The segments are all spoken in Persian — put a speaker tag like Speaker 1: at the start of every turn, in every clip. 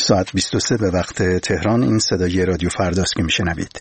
Speaker 1: ساعت 23 به وقت تهران. این صدای رادیو فرداست که میشنوید.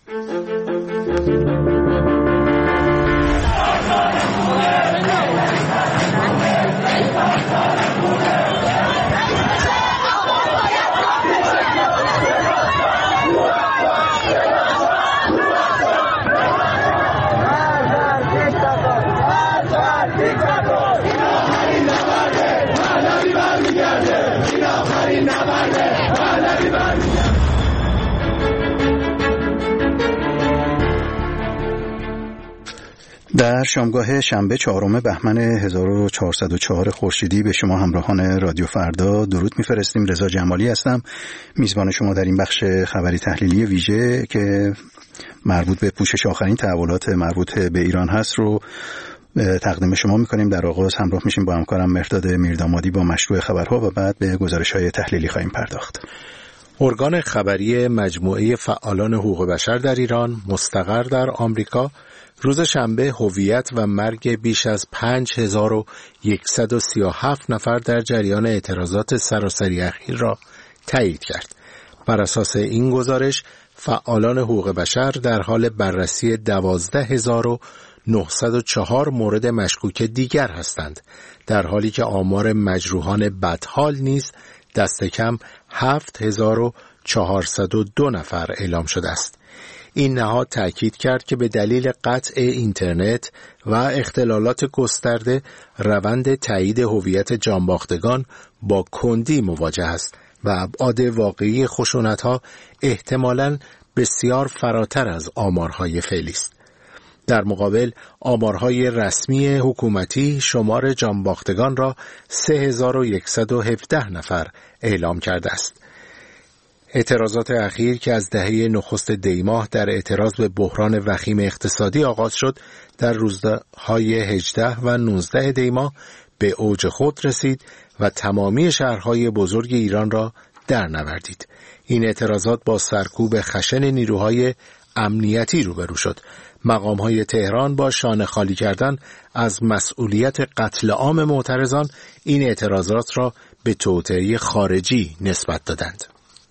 Speaker 1: در شامگاه شنبه 4 بهمن 1404 خورشیدی به شما همراهان رادیو فردا درود میفرستیم. رضا جمالی هستم، میزبان شما در این بخش خبری تحلیلی ویژه که مربوط به پوشش آخرین تحولات مربوط به ایران هست رو تقدیم شما میکنیم. در آغاز همراه میشیم با همکارم مرداد میردامادی با مشروع خبرها و بعد به گزارش‌های تحلیلی خواهیم پرداخت.
Speaker 2: ارگان خبری مجموعه فعالان حقوق بشر در ایران مستقر در آمریکا روز شنبه هویت و مرگ بیش از 5137 نفر در جریان اعتراضات سراسری اخیر را تایید کرد. بر اساس این گزارش فعالان حقوق بشر در حال بررسی 12904 مورد مشکوک دیگر هستند، در حالی که آمار مجروحان بدحال نیز دست کم 7402 نفر اعلام شده است. این نهاد تأکید کرد که به دلیل قطع اینترنت و اختلالات گسترده روند تایید هویت جانباختگان با کندی مواجه است و ابعاد واقعی خشونت‌ها احتمالاً بسیار فراتر از آمارهای فعلی است. در مقابل آمارهای رسمی حکومتی شمار جانباختگان را 3117 نفر اعلام کرده است. اعتراضات اخیر که از دهه نخست دی ماه در اعتراض به بحران وخیم اقتصادی آغاز شد، در روزهای 18 و 19 دی ماه به اوج خود رسید و تمامی شهرهای بزرگ ایران را در نوردید. این اعتراضات با سرکوب خشن نیروهای امنیتی روبرو شد. مقامهای تهران با شانه خالی کردن از مسئولیت قتل عام معترضان این اعتراضات را به توطئه خارجی نسبت دادند.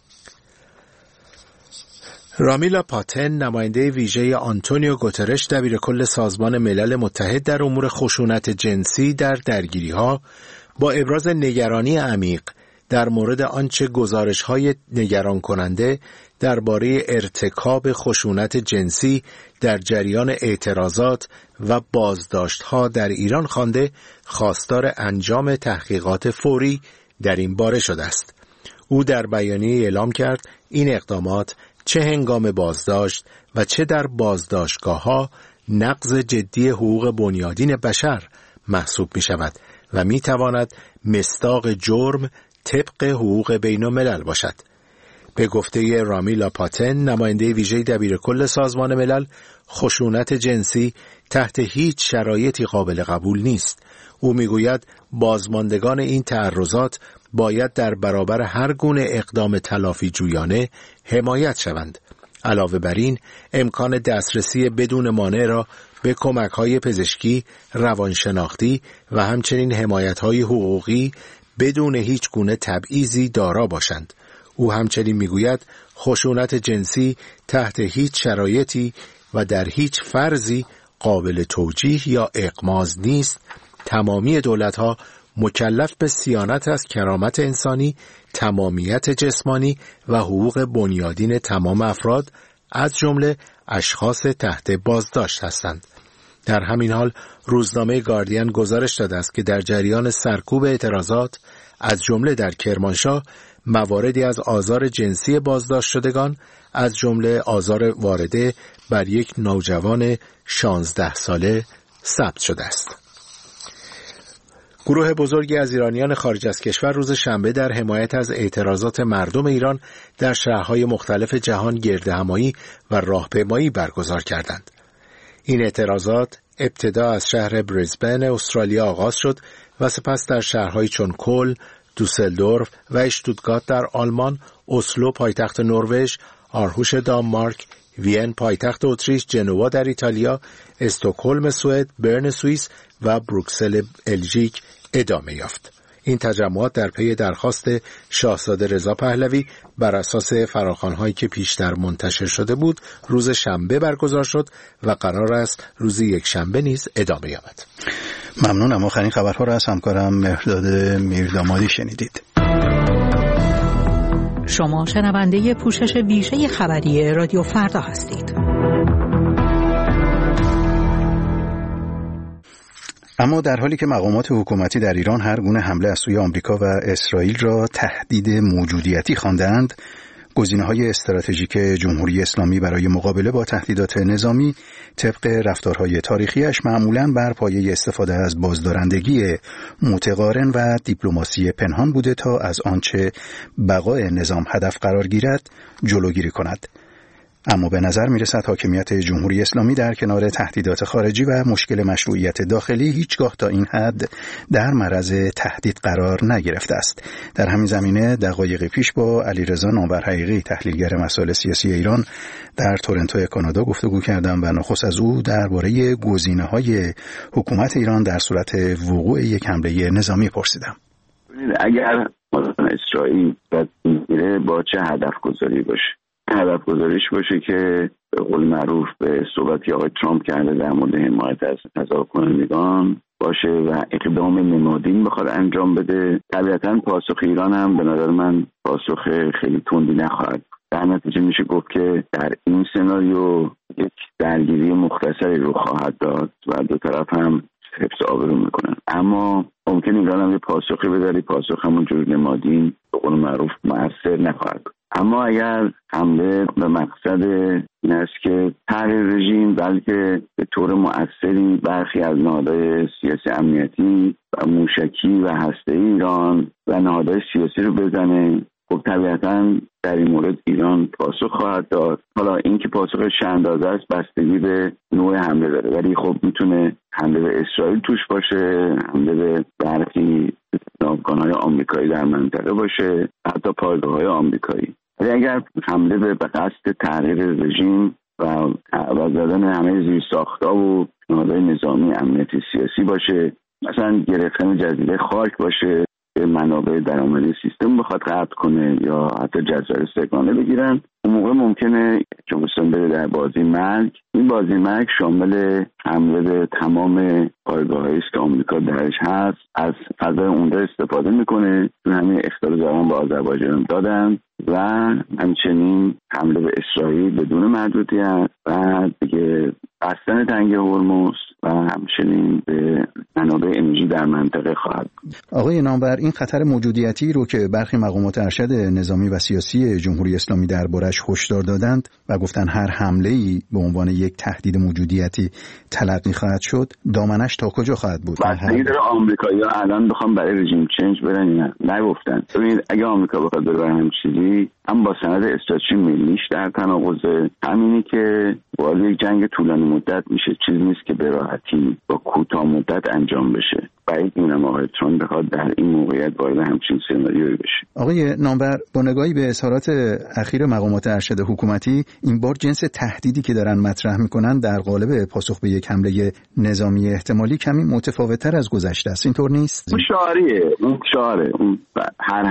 Speaker 2: رامیلا پاتن، نماینده ویژه آنتونیو گوترش دبیرکل سازمان ملل متحد در امور خشونت جنسی در درگیری‌ها، با ابراز نگرانی عمیق در مورد آنچه گزارش‌های نگران کننده درباره ارتکاب خشونت جنسی در جریان اعتراضات و بازداشت‌ها در ایران خوانده، خواستار انجام تحقیقات فوری در این باره شده است. او در بیانیه اعلام کرد این اقدامات چه هنگام بازداشت و چه در بازداشتگاه‌ها نقض جدی حقوق بنیادین بشر محسوب می شود و می تواند مصداق جرم طبق حقوق بین الملل باشد. به گفته رامیلا پاتن، نماینده ویژه دبیرکل سازمان ملل، خشونت جنسی تحت هیچ شرایطی قابل قبول نیست. او میگوید بازماندگان این تعرضات باید در برابر هر گونه اقدام تلافی جویانه حمایت شوند. علاوه بر این، امکان دسترسی بدون مانع را به کمک‌های پزشکی، روانشناختی و همچنین حمایت‌های حقوقی بدون هیچ گونه تبعیضی دارا باشند. او همچنین میگوید خشونت جنسی تحت هیچ شرایطی و در هیچ فرضی قابل توجیه یا اغماض نیست. تمامی دولت‌ها مکلف به صیانت از کرامت انسانی، تمامیت جسمانی و حقوق بنیادین تمام افراد از جمله اشخاص تحت بازداشت هستند. در همین حال روزنامه گاردین گزارش داده است که در جریان سرکوب اعتراضات از جمله در کرمانشاه مواردی از آزار جنسی بازداشت شدگان، از جمله آزار وارده بر یک نوجوان 16 ساله ثبت شده است. گروه بزرگی از ایرانیان خارج از کشور روز شنبه در حمایت از اعتراضات مردم ایران در شهرهای مختلف جهان گردهمایی و راهپیمایی برگزار کردند. این اعتراضات ابتدا از شهر بریزبن استرالیا آغاز شد و سپس در شهرهای چون کل، دوسلدورف و اشتوتگارت در آلمان، اسلو پایتخت نروژ، آرهوش دانمارک، وین پایتخت اتریش، جنوا در ایتالیا، استکهلم سوئد، برن سوئیس و بروکسل بلژیک ادامه یافت. این تجمعات در پی درخواست شاهزاده رضا پهلوی بر اساس فراخوان‌هایی که پیشتر منتشر شده بود روز شنبه برگزار شد و قرار است روز یکشنبه نیز ادامه یابد.
Speaker 1: ممنونم. آخرین خبرها را از همکارم مهرداد میردامادی شنیدید.
Speaker 3: شما شنونده پوشش ویژه خبری رادیو فردا هستید.
Speaker 1: اما در حالی که مقامات حکومتی در ایران هر گونه حمله از سوی آمریکا و اسرائیل را تهدید موجودیتی خواندند، گزینه‌های استراتژیک جمهوری اسلامی برای مقابله با تهدیدات نظامی طبق رفتارهای تاریخیش معمولاً بر پایه استفاده از بازدارندگی متقارن و دیپلماسی پنهان بوده تا از آنچه بقای نظام هدف قرار گیرد جلوگیری کند. اما به نظر می‌رسد حاکمیت جمهوری اسلامی در کنار تهدیدات خارجی و مشکل مشروعیت داخلی هیچگاه تا این حد در معرض تهدید قرار نگرفته است. در همین زمینه دقایقی پیش با علیرضا نامورحقیقی تحلیلگر مسائل سیاسی ایران در تورنتو کانادا گفتگو کردم و نخست از او درباره گزینه‌های حکومت ایران در صورت وقوع یک حمله نظامی پرسیدم.
Speaker 4: اگر اسرائیل بگیره با چه هدف گذاری باشه؟ هدف گذاریش باشه که به قول معروف به صحبتی آقای ترامپ کرده در مورد حمایت از تظاهرکنندگان باشه و اقدام نمادین بخواد انجام بده، طبیعتاً پاسخ ایران هم به نظر من پاسخ خیلی تندی نخواهد. در نتیجه میشه گفت که در این سناریو یک درگیری مختصری رو خواهد داد و دو طرف هم حفظ آبرو میکنن، اما ممکن ایران هم یه پاسخی بده، پاسخ همون جور نمادین به قول معروف مؤثر نخواهد. اما اگر حمله به مقصد این است که تغییر رژیم بلکه به طور مؤثری برخی از نهادهای سیاسی امنیتی و موشکی و هسته‌ای ایران و نهادهای سیاسی رو بزنه، خب طبیعتاً در این مورد ایران پاسخ خواهد داد. حالا این که پاسخش چه اندازه است بستگی به نوع حمله داره، ولی خب میتونه حمله به اسرائیل توش باشه، حمله به برخی ناوگان‌های آمریکایی در منطقه باشه، حتی پایگاه‌های آمریکایی. ولی اگر حمله به قصد تغییر رژیم و عوض دادن همه زیرساخت‌ها و نهادهای نظامی امنیتی سیاسی باشه، مثلا گرفتن جزیره خاک باشه، منابع درآمدی سیستم بخواد قطع کنه یا حتی جزایر سگانه بگیرن، اون موقع ممکنه جمهوری بره در بازی مرگ. این بازی مرگ شامل حمله به تمام پایگاه‌هایی است که آمریکا درش هست، از فضای اونجا استفاده میکنه، چون همین اختیار زمان با آذربایجان دادن، و همچنین حمله به اسرائیل بدون محدودیت و دیگه بستن تنگه هرمز و همچنین به منابع انرژی در منطقه خواهد.
Speaker 1: آقای نامور، این خطر موجودیتی رو که برخی مقامات ارشد نظامی و سیاسی جمهوری اسلامی دربارش هشدار دادند و گفتن هر حمله‌ای به عنوان یک تهدید موجودیتی تلقی خواهد شد، دامنش تا کجا خواهد بود؟
Speaker 4: بستگی داره آمریکایی‌ها الان بخوام برای رژیم چنج برن یا نگفتن. ببینید اگه آمریکا بخواد بره هم چیزی، هم با سند استراتژی ملیش در تناقضه، همینی که وارد یک جنگ طولانی مدت میشه، چیزی نیست که به راحتی با کوتاه مدت انجام بشه. بعید می‌دونم آقای ترامپ بخواد در این موقعیت وارد همچین سناریویی بشه.
Speaker 1: آقای نامور، با نگاهی به اظهارات اخیر مقامات ارشد حکومتی، این بار جنس تهدیدی که دارن مطرح میکنن در قالب پاسخ به یک حمله نظامی احتمالی کمی متفاوت‌تر از گذشته است، اینطور نیست؟
Speaker 4: اون شعاریه، اون شعاره، اون هر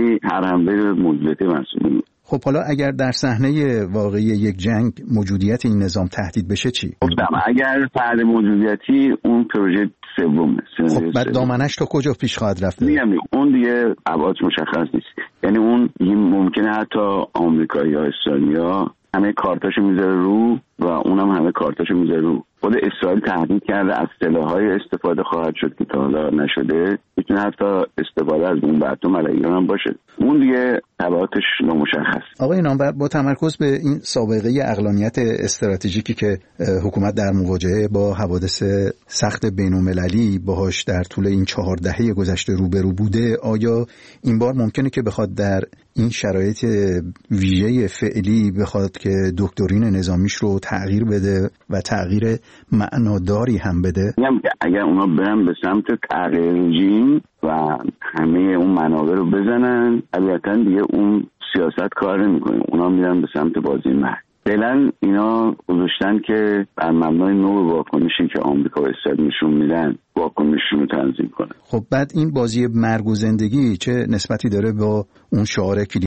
Speaker 4: حمله موجودیت مسئولی.
Speaker 1: خب حالا اگر در صحنه واقعی یک جنگ موجودیت این نظام تهدید بشه چی؟
Speaker 4: گفتم اگر فرد موجودیتی اون پروژه سومه.
Speaker 1: خب بعد دامنش تا کجا پیش خواهد رفت؟
Speaker 4: میگم اون دیگه ابعادش مشخص نیست. یعنی اون ممکنه حتی آمریکایی یا اسرائیلیا همه کارتاشو میذاره رو و اونم همه کارتاشو میذاره رو. خود اسرائیل تهدید کرده از سلاح‌های استفاده خواهد شد که تا حالا نشده، میتونه حتی استفاده از اون باتوم علیه ایران هم باشه. اون دیگه تبعاتش نامشخص.
Speaker 1: آقای نامور، با تمرکز به این سابقه اقلانیت استراتژیکی که حکومت در مواجهه با حوادث سخت بین‌المللی باهاش در طول این 4 دهه گذشته روبرو بوده، آیا این بار ممکنه که بخواد در این شرایط ویژه فعلی بخواد که دکترین نظامیش رو تغییر بده و تغییر معناداری هم بده؟
Speaker 4: میگم که اگر اونا برن به سمت تغییر رژیم و همه اون منابع رو بزنن، طبیعتاً دیگه اون سیاست کار نمی‌کنه، اونا میرن به سمت بازی مرگ. فعلا اینا گذاشتن که بر مبنای نوع واکنشی که آمریکا و اسرائیل نشون میدن واکنششون رو تنظیم کنن.
Speaker 1: خب بعد این بازی مرگ و زندگی چه نسبتی داره با اون شعار